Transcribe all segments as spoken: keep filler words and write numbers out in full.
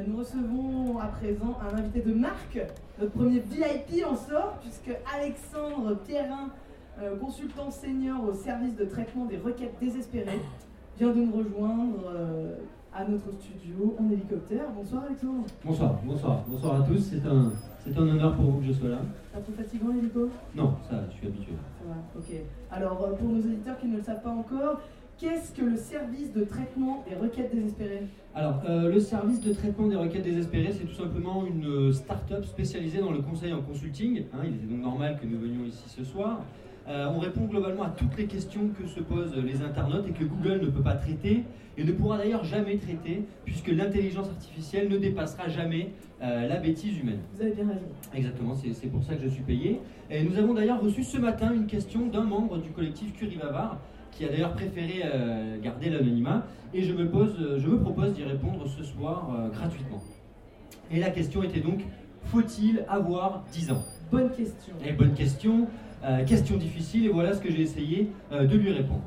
nous recevons à présent un invité de marque, notre premier V I P en sort, puisque Alexandre Pierrin, euh, consultant senior au service de traitement des requêtes désespérées, vient de nous rejoindre euh, à notre studio en hélicoptère. Bonsoir Alexandre. Bonsoir, bonsoir, bonsoir à tous. C'est un, c'est un honneur pour vous que je sois là. Pas trop fatigant l'hélico ? Non, ça, je suis habitué. Ça va, ok. Alors euh, pour nos auditeurs qui ne le savent pas encore, qu'est-ce que le service de traitement des requêtes désespérées ? Alors, euh, le service de traitement des requêtes désespérées, c'est tout simplement une start-up spécialisée dans le conseil en consulting. Hein, il était donc normal que nous venions ici ce soir. Euh, on répond globalement à toutes les questions que se posent les internautes et que Google ne peut pas traiter et ne pourra d'ailleurs jamais traiter puisque l'intelligence artificielle ne dépassera jamais euh, la bêtise humaine. Vous avez bien raison. Exactement, c'est, c'est pour ça que je suis payé. Et nous avons d'ailleurs reçu ce matin une question d'un membre du collectif Curie Bavard qui a d'ailleurs préféré euh, garder l'anonymat et je me, pose, je me propose d'y répondre ce soir euh, gratuitement. Et la question était donc, faut-il avoir dix ans ? Bonne question. Et bonne question. Euh, question difficile, et voilà ce que j'ai essayé euh, de lui répondre.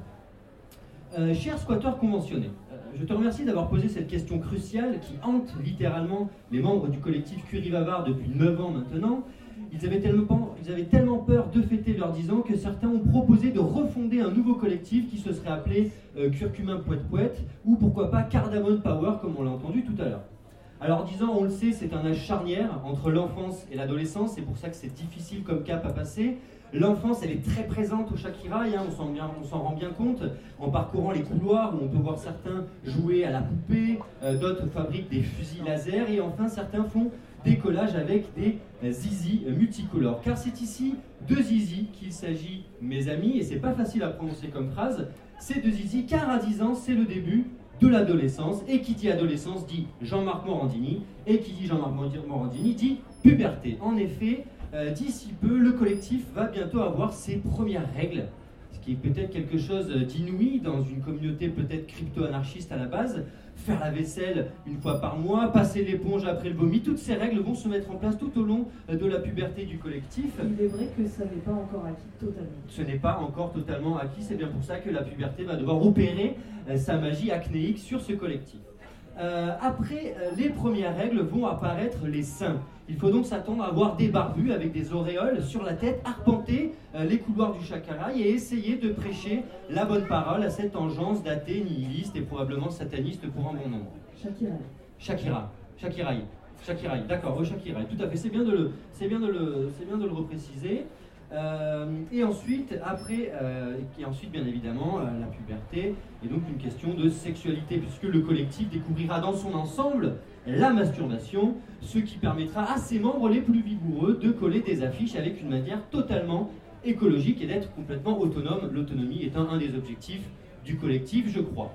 Euh, cher squatteur conventionné, euh, je te remercie d'avoir posé cette question cruciale qui hante littéralement les membres du collectif Curie Bavard depuis neuf ans maintenant. Ils avaient, tellement, ils avaient tellement peur de fêter leurs dix ans que certains ont proposé de refonder un nouveau collectif qui se serait appelé euh, Curcumin Poète Poète, ou pourquoi pas Cardamone Power, comme on l'a entendu tout à l'heure. Alors dix ans, on le sait, c'est un âge charnière entre l'enfance et l'adolescence, c'est pour ça que c'est difficile comme cap à passer. L'enfance, elle est très présente au Shakiraï, hein, on, s'en bien, on s'en rend bien compte en parcourant les couloirs où on peut voir certains jouer à la poupée, euh, d'autres fabriquent des fusils laser et enfin certains font des collages avec des euh, zizi multicolores. Car c'est ici de zizi qu'il s'agit, mes amis, et c'est pas facile à prononcer comme phrase, c'est de zizi car à dix ans, c'est le début de l'adolescence, et qui dit adolescence dit Jean-Marc Morandini, et qui dit Jean-Marc Morandini dit puberté. En effet, Euh, d'ici peu, le collectif va bientôt avoir ses premières règles, ce qui est peut-être quelque chose d'inouï dans une communauté peut-être crypto-anarchiste à la base. Faire la vaisselle une fois par mois, passer l'éponge après le vomi, toutes ces règles vont se mettre en place tout au long de la puberté du collectif. Il est vrai que ça n'est pas encore acquis totalement. Ce n'est pas encore totalement acquis, c'est bien pour ça que la puberté va devoir opérer euh, sa magie acnéique sur ce collectif. Euh, après euh, les premières règles vont apparaître les seins. Il faut donc s'attendre à voir des barbus avec des auréoles sur la tête, arpenter euh, les couloirs du Shakiraï et essayer de prêcher la bonne parole à cette engeance d'athées, nihilistes et probablement satanistes pour un bon nombre. Shakira. Shakira, Shakiraï, Shakiraï, d'accord, au Shakiraï, tout à fait, c'est bien de le, c'est bien de le, c'est bien de le repréciser. Euh, et ensuite, après, euh, et ensuite bien évidemment, euh, la puberté est donc une question de sexualité, puisque le collectif découvrira dans son ensemble la masturbation, ce qui permettra à ses membres les plus vigoureux de coller des affiches avec une manière totalement écologique et d'être complètement autonome. L'autonomie étant un des objectifs du collectif, je crois.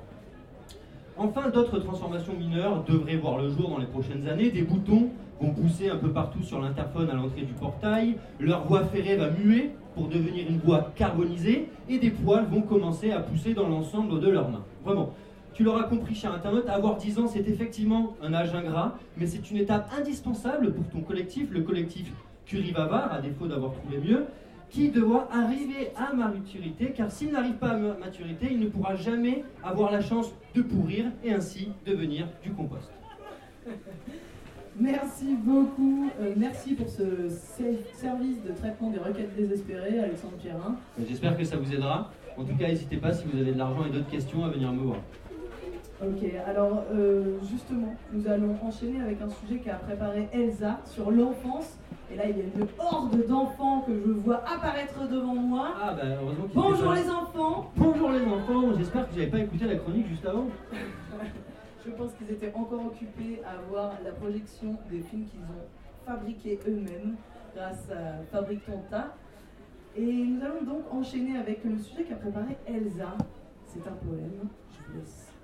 Enfin, d'autres transformations mineures devraient voir le jour dans les prochaines années. Des boutons vont pousser un peu partout sur l'interphone à l'entrée du portail, leur voie ferrée va muer pour devenir une voie carbonisée, et des poils vont commencer à pousser dans l'ensemble de leurs mains. Vraiment, tu l'auras compris, cher internaute, avoir dix ans, c'est effectivement un âge ingrat, mais c'est une étape indispensable pour ton collectif, le collectif Curie Bavard, à défaut d'avoir trouvé mieux, qui doit arriver à maturité, car s'il n'arrive pas à maturité, il ne pourra jamais avoir la chance de pourrir et ainsi devenir du compost. Merci beaucoup, euh, merci pour ce service de traitement des requêtes désespérées, Alexandre Pierrin. J'espère que ça vous aidera. En tout cas, n'hésitez pas, si vous avez de l'argent et d'autres questions, à venir me voir. Ok, alors euh, justement, nous allons enchaîner avec un sujet qu'a préparé Elsa sur l'enfance. Et là, il y a une horde d'enfants que je vois apparaître devant moi. Ah bah heureusement qu'ils Bonjour étaient les pas... enfants. Bonjour les enfants, j'espère que vous n'avez pas écouté la chronique juste avant. Je pense qu'ils étaient encore occupés à voir la projection des films qu'ils ont fabriqués eux-mêmes grâce à Fabrique ton tas. Et nous allons donc enchaîner avec le sujet qu'a préparé Elsa. C'est un poème, je vous laisse